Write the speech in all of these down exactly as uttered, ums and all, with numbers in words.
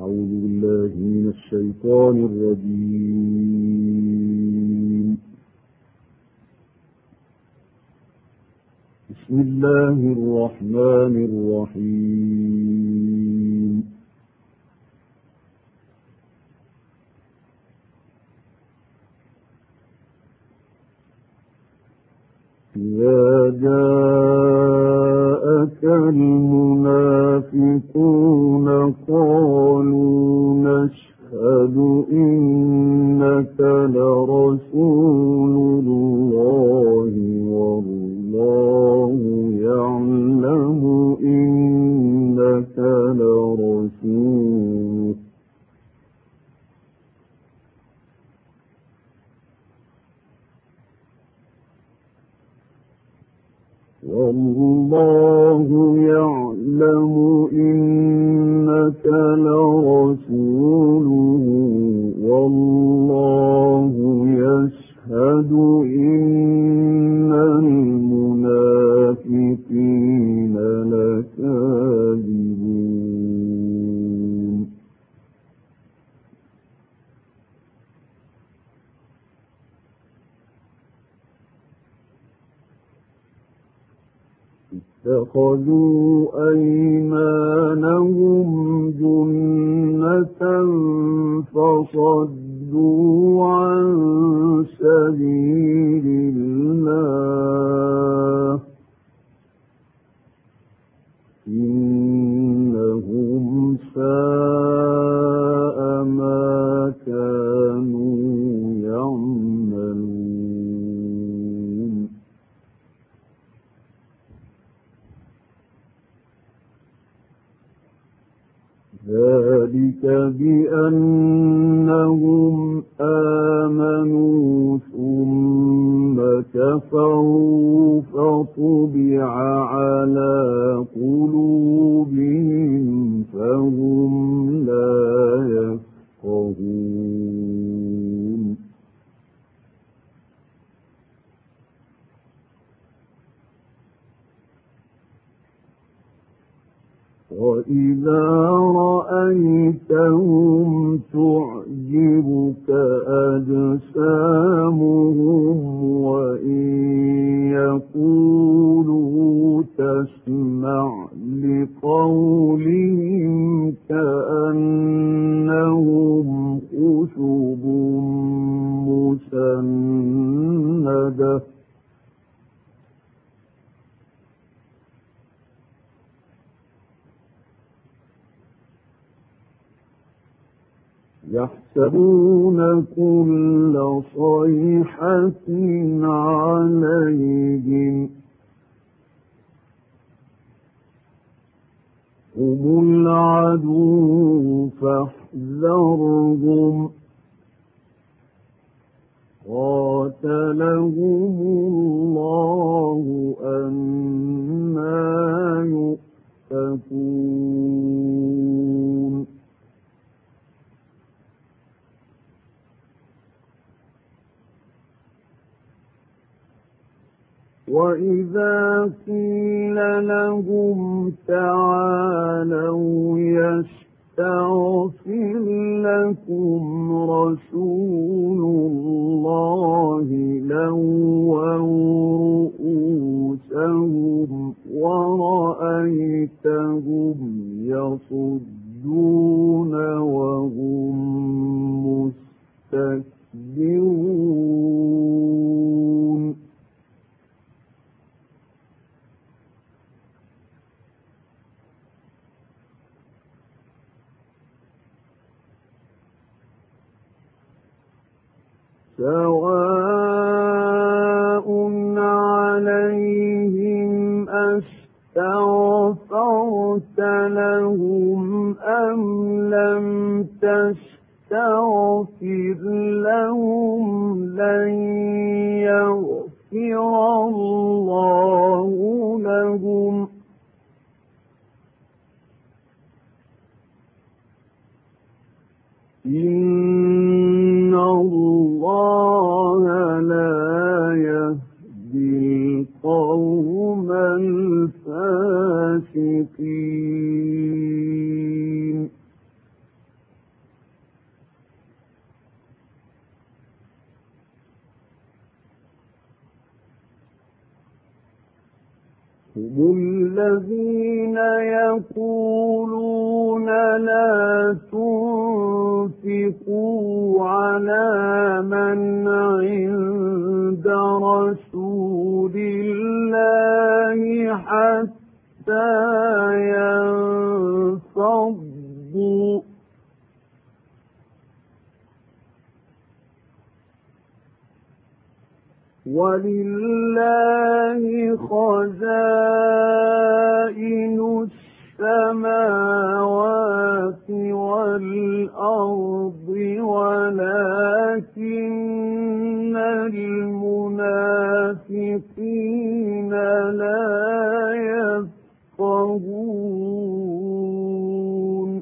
أعوذ بالله من الشيطان الرجيم. بسم الله الرحمن الرحيم. إذا جاءك المنافقون قالوا نشهد إنك لرسول الله والله يعلم إنك لرسوله والله يعلم إنك لرسوله والله يشهد إن المنافقين لكاذبون. اتخذوا أيمانهم جنة فصدوا عن سبيل الله إنهم ساء ما كانوا يعملون. ذلك بأنهم آمنوا ثم كفروا فطبع على قلوبهم فهم لا يفقهون. وإذا رأيتهم تعجبك أجسامهم وإن يقولوا تسمع لقولهم كأنهم خشب مسندة يحسبون كل صيحة عليهم هم العدو فاحذرهم قاتلهم الله أنى يؤفكون. وإذا قيل لهم تعالوا يستغفر لكم رسول الله لووا رؤوسهم ورأيتهم يصدون وهم مستكبرون. سواء عليهم أستغفرت لهم أم لم تستغفر لهم لن يغفر الله لهم إن الله لا يهدي القوم الفاسقين. هم الذين يقولون لا تنفقوا على من عند رسول الله حتى ينفضوا ولله خزائن السماوات والأرض ولكن المنافقين لا يفقهون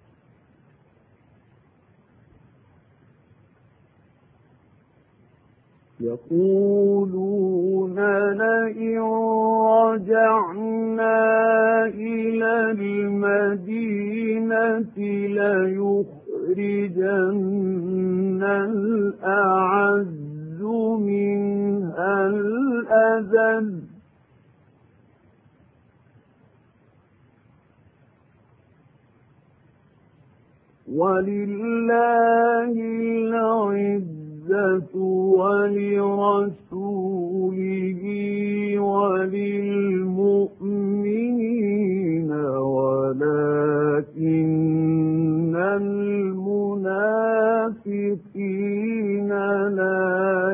يقولون لئن رجعنا إلى المدينة ليخرجن الأعز منها الأذل ولله العزة ولرسوله وللمؤمنين ولكن المنافقين لا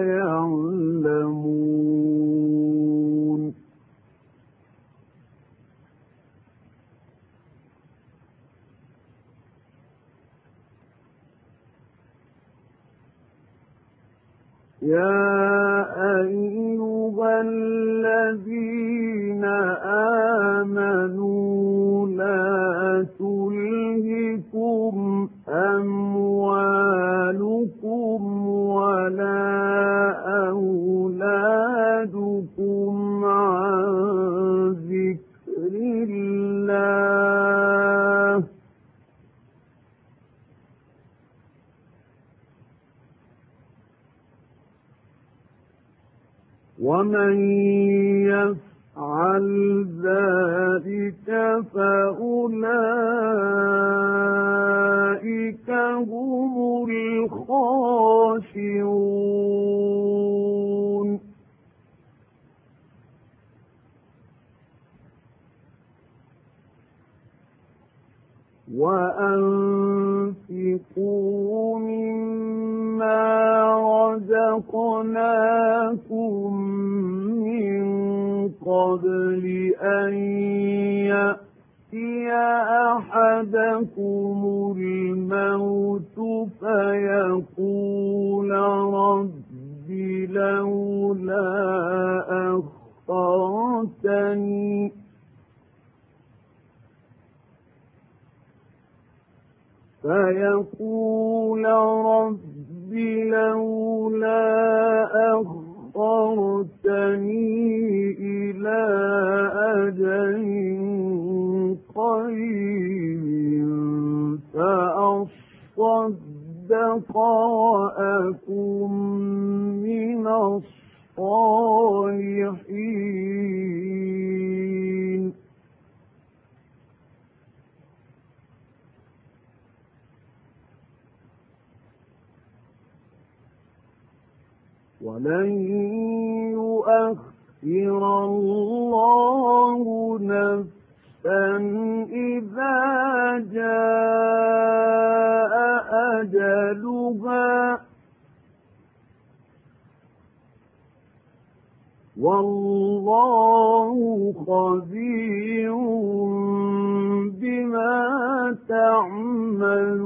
يعلمون يا أيها الذين آمنوا لا تلهكم أموالكم ولا أولادكم عن ذكر الله ومن يفعل ذلك فأولئك هم الخاسرون وأنفقوا مما رزقناكم من قبل أن يأتي أحدكم الموت فيقول رب لولا أخرتني فيقول رب لولا أخرتني إلى أجل قريب فأصدق وأكن من الصالحين ولن يؤخر الله نفسا إذا جاء أجلها والله خبير بما تعملون